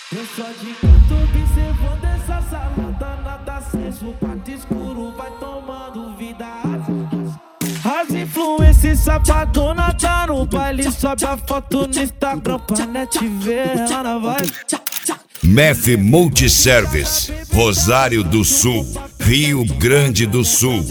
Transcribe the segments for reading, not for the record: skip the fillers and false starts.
Eu só de canto observando essa salada, nada aceso, quarto escuro vai tomando vida. As influências sapadona tá no baile, sobe a foto no Instagram pra net ver ela na vibe. MEF Multiservice, Rosário do Sul, Rio Grande do Sul.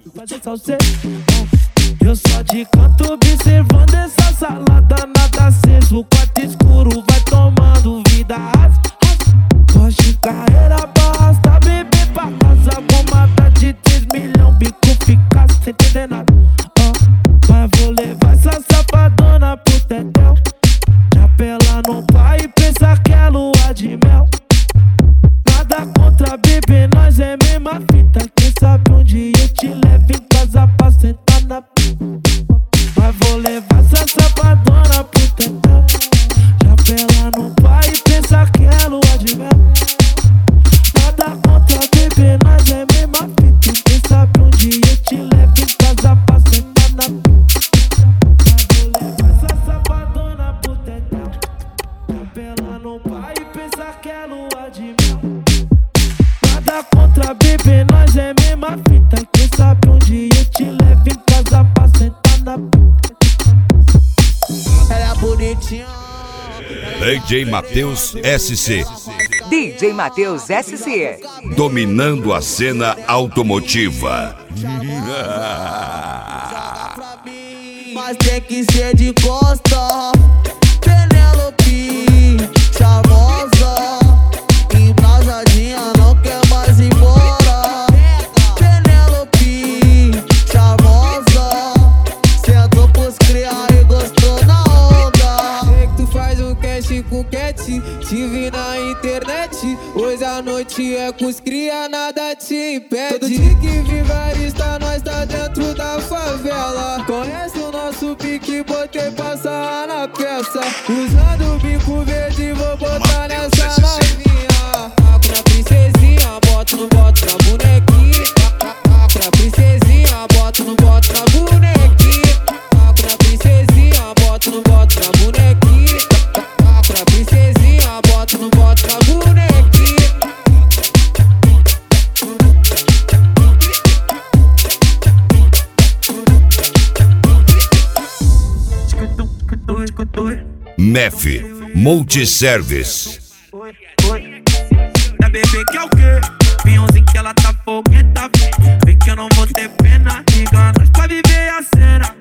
Eu só de canto observando essa salada, nada aceso, quarto escuro vai tomando vida. Hoje carreira basta, beber pra casa, bomada de 3 milhões, bico fica sem entender nada. Mas vou levar essa safadona pro tetel, chapela no pai e pensa que é lua de mel. Nada contra bebê, nós é mesma fita, quem sabe um dia eu te levo em casa pra sentar na pista. Mas vou levar essa safadona pro tetel, chapela no pai e pensa que é lua de mel. Nada contra bebê, nós é mesma fita, quem sabe um dia eu te levo em casa pra sentar na pista. Mas vou levar essa safadona pro tetel, chapela no pai e pensa que é lua de mel. Nada contra bebê, nós é mesma fita, quem sabe um dia eu te levo em casa pra sentar na pista. Ela é bonitinha. DJ Matheus SC, DJ Matheus SC, dominando a cena automotiva. Mas tem que ser de costa. Penelope, charmosa, embrasadinha, não quer mais ir embora. Penelope, charmosa, sentou pros criar e gostou na onda. Sei que tu faz um cast com cat, te vi na internet. Hoje a noite é com os cria, nada te impede. Todo dia que vigarista, nós tá dentro da favela. Conhece o nosso pique, botei passar na peça. Usando o bico verde, vou botar nessa novinha. Pra princesinha, boto no boto na bonequinha. Pra princesinha, boto no boto na bonequinha. Pra princesinha, boto no boto na bonequinha. Pra princesinha, boto no boto na bonequinha. MEF Multiservice. Da bebê que é o quê? Pinhãozinho que ela tá fogueta. Vem que eu não vou ter pena. Liga nós pra viver a cena.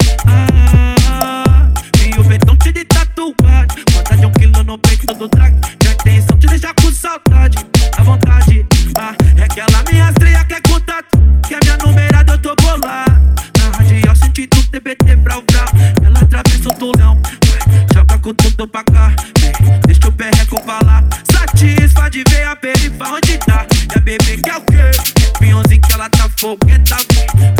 E o betão te de tatuagem. Bota de 1 quilo no peito do drag. Minha intenção te deixar com saudade. À vontade, é que ela me rastreia, quer contato. Que é minha numerada, eu tô bolado. Na radial senti tudo, TBT, brau, brau. Ela atravessa o tulão, joga com tudo pra cá. Deixa o perreco falar. Satisfa de ver a perifa onde tá. E a bebê que é o quê? Pinhãozinho que ela tá fogueta.